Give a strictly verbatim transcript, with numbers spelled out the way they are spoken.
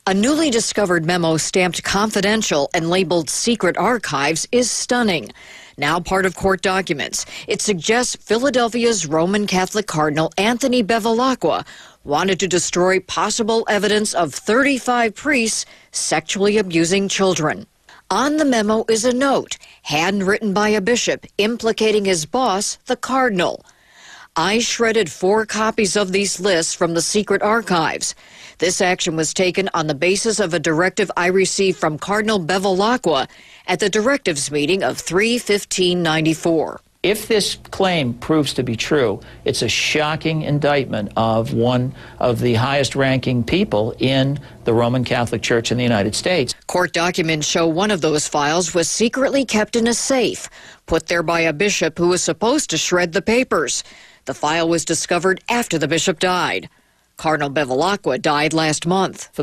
A newly discovered memo stamped confidential and labeled secret archives is stunning. Now part of court documents, it suggests Philadelphia's Roman Catholic Cardinal Anthony Bevilacqua wanted to destroy possible evidence of thirty-five priests sexually abusing children. On the memo is a note, handwritten by a bishop, implicating his boss, the cardinal. I shredded four copies of these lists from the secret archives. This action was taken on the basis of a directive I received from Cardinal Bevilacqua at the directives meeting of three fifteen ninety-four. If this claim proves to be true, it's a shocking indictment of one of the highest-ranking people in the Roman Catholic Church in the United States. Court documents show one of those files was secretly kept in a safe, put there by a bishop who was supposed to shred the papers. The file was discovered after the bishop died. Cardinal Bevilacqua died last month.